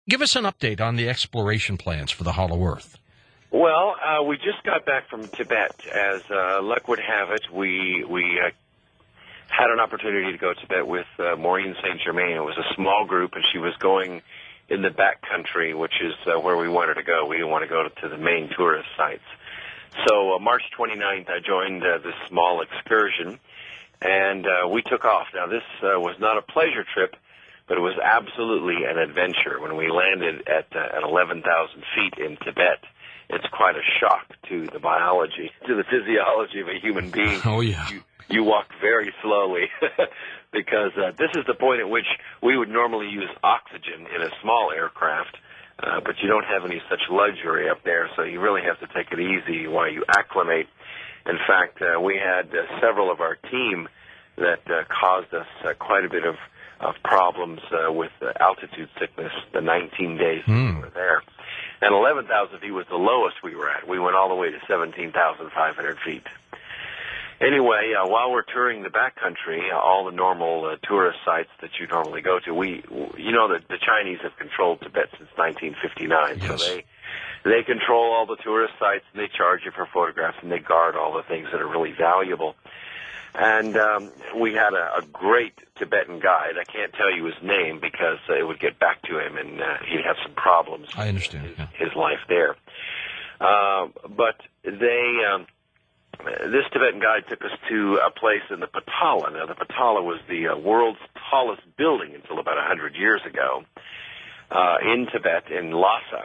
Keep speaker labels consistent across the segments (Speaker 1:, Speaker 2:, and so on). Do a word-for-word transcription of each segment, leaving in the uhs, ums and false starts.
Speaker 1: Give us an update on the exploration plans for the Hollow Earth.
Speaker 2: Well, uh, we just got back from Tibet. As uh, luck would have it, we we uh, had an opportunity to go to Tibet with uh, Maureen Saint Germain. It was a small group, and she was going in the back country, which is uh, where we wanted to go. We didn't want to go to, to the main tourist sites. So uh, March twenty-ninth, I joined uh, this small excursion, and uh, we took off. Now, this uh, was not a pleasure trip, but it was absolutely an adventure. When we landed at, uh, at eleven thousand feet in Tibet, it's quite a shock to the biology, to the physiology of a human being.
Speaker 1: Oh, yeah.
Speaker 2: You, you walk very slowly because uh, this is the point at which we would normally use oxygen in a small aircraft, uh, but you don't have any such luxury up there, so you really have to take it easy while you acclimate. In fact, uh, we had uh, several of our team that uh, caused us uh, quite a bit of, of problems uh, with uh, altitude sickness the nineteen days
Speaker 1: mm.
Speaker 2: we were there. And eleven thousand feet was the lowest we were at. We went all the way to seventeen thousand five hundred feet. Anyway, uh, while we're touring the backcountry, uh, all the normal uh, tourist sites that you normally go to, we, you know that the Chinese have controlled Tibet since nineteen fifty-nine,
Speaker 1: yes.
Speaker 2: so they they control all the tourist sites, and they charge you for photographs, and they guard all the things that are really valuable. And um, we had a, a great Tibetan guide. I can't tell you his name because uh, it would get back to him, and uh, he'd have some problems.
Speaker 1: I understand.
Speaker 2: His,
Speaker 1: yeah.
Speaker 2: his life there. Uh, but they... Um, This Tibetan guide took us to a place in the Potala. Now, the Potala was the uh, world's tallest building until about one hundred years ago uh, in Tibet, in Lhasa.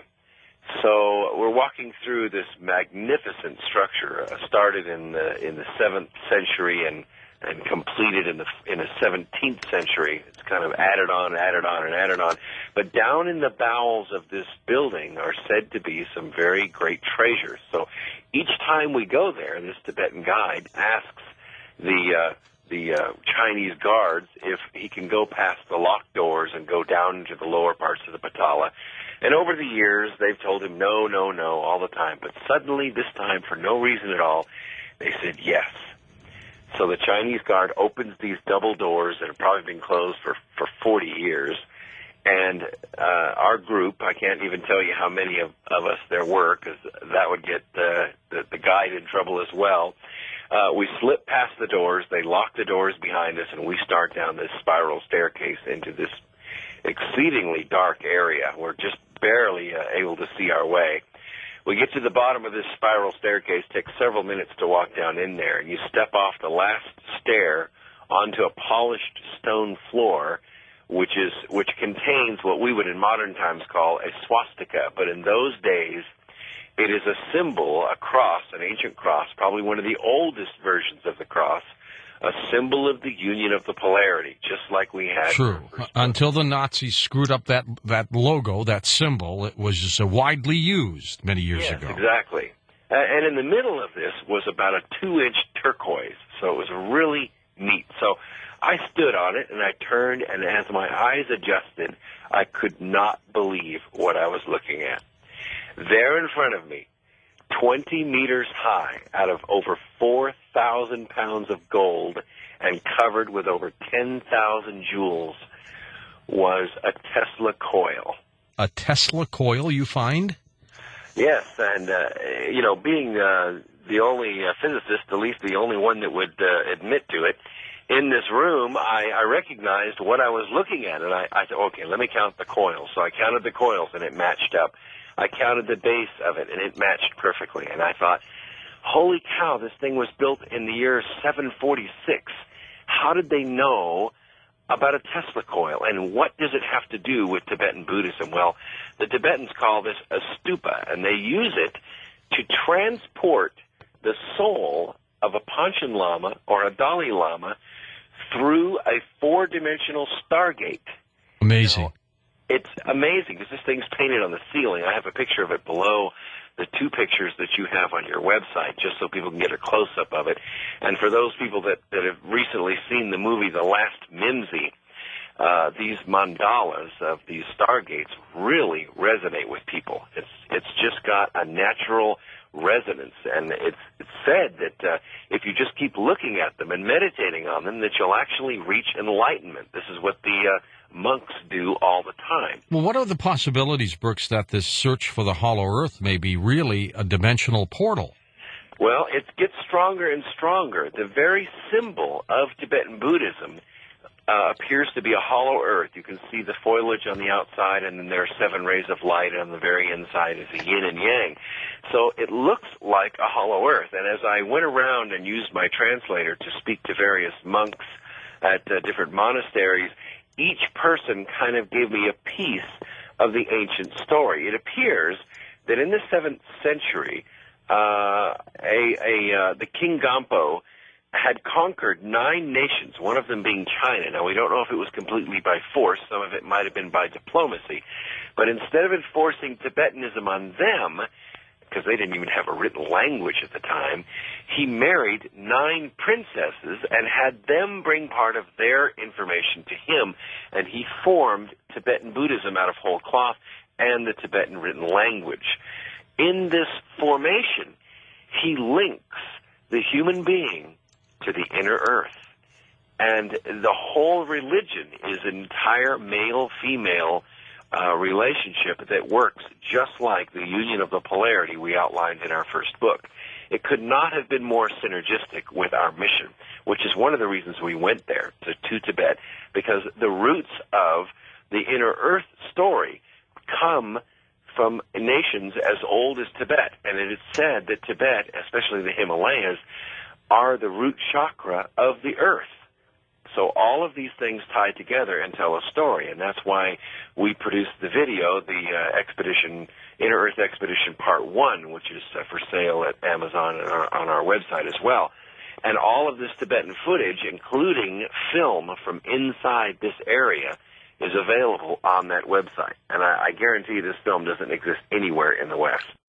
Speaker 2: So we're walking through this magnificent structure, uh, started in the in the seventh century and and completed in the in the seventeenth century. It's kind of added on, added on, and added on. But down in the bowels of this building are said to be some very great treasures. So each time we go there, this Tibetan guide asks the uh, the uh, Chinese guards if he can go past the locked doors and go down into the lower parts of the Potala. And over the years, they've told him no, no, no all the time. But suddenly, this time, for no reason at all, they said yes. So the Chinese guard opens these double doors that have probably been closed for, for forty years. And uh, our group, I can't even tell you how many of, of us there were, because that would get uh, the, the guide in trouble as well. Uh, we slip past the doors, they lock the doors behind us, and we start down this spiral staircase into this exceedingly dark area. We're just barely uh, able to see our way. We get to the bottom of this spiral staircase, takes several minutes to walk down in there, and you step off the last stair onto a polished stone floor, which is which contains what we would in modern times call a swastika. But in those days, it is a symbol, a cross, an ancient cross, probably one of the oldest versions of the cross, a symbol of the union of the polarity, just like we had.
Speaker 1: True. Until the Nazis screwed up that, that logo, that symbol, it was just uh, widely used many years
Speaker 2: yes,
Speaker 1: ago.
Speaker 2: Exactly. Uh, and in the middle of this was about a two-inch turquoise, so it was really neat. So I stood on it, and I turned, and as my eyes adjusted, I could not believe what I was looking at. There in front of me, twenty meters high, out of over four thousand pounds of gold and covered with over ten thousand jewels, was a Tesla coil.
Speaker 1: A Tesla coil, you find?
Speaker 2: Yes, and, uh, you know, being uh, the only uh, physicist, at least the only one that would uh, admit to it, in this room, I, I recognized what I was looking at, and I, I said, okay, let me count the coils. So I counted the coils, and it matched up. I counted the base of it, and it matched perfectly. And I thought, holy cow, this thing was built in the year seven forty-six. How did they know about a Tesla coil, and what does it have to do with Tibetan Buddhism? Well, the Tibetans call this a stupa, and they use it to transport the soul of a Panchen Lama or a Dalai Lama through a four-dimensional stargate.
Speaker 1: Amazing.
Speaker 2: Now, it's amazing because this thing's painted on the ceiling. I have a picture of it below the two pictures that you have on your website, just so people can get a close-up of it. And for those people that, that have recently seen the movie The Last Mimsy, uh, these mandalas of these stargates really resonate with people. It's it's just got a natural resonance, and it's, it's said that uh, if you just keep looking at them and meditating on them, that you'll actually reach enlightenment. This is what the uh, monks do all the time.
Speaker 1: Well, what are the possibilities, Brooks, that this search for the Hollow Earth may be really a dimensional portal?
Speaker 2: Well, it gets stronger and stronger. The very symbol of Tibetan Buddhism uh, appears to be a hollow earth. You can see the foliage on the outside, and then there are seven rays of light, and on the very inside is a yin and yang. So it looks like a hollow earth. And as I went around and used my translator to speak to various monks at uh, different monasteries, each person kind of gave me a piece of the ancient story. It appears that in the seventh century, uh, a, a, uh, the King Gampo had conquered nine nations, one of them being China. Now, we don't know if it was completely by force. Some of it might have been by diplomacy. But instead of enforcing Tibetanism on them, because they didn't even have a written language at the time, he married nine princesses and had them bring part of their information to him, and he formed Tibetan Buddhism out of whole cloth and the Tibetan written language. In this formation, he links the human being to the inner earth. And the whole religion is an entire male-female uh, relationship that works just like the union of the polarity we outlined in our first book. It could not have been more synergistic with our mission, which is one of the reasons we went there, to, to Tibet, because the roots of the inner earth story come from nations as old as Tibet. And it is said that Tibet, especially the Himalayas, are the root chakra of the earth. So all of these things tie together and tell a story, and that's why we produced the video, the uh, Expedition, Inner Earth Expedition Part one, which is uh, for sale at Amazon and our, on our website as well. And all of this Tibetan footage, including film from inside this area, is available on that website. And I, I guarantee this film doesn't exist anywhere in the West.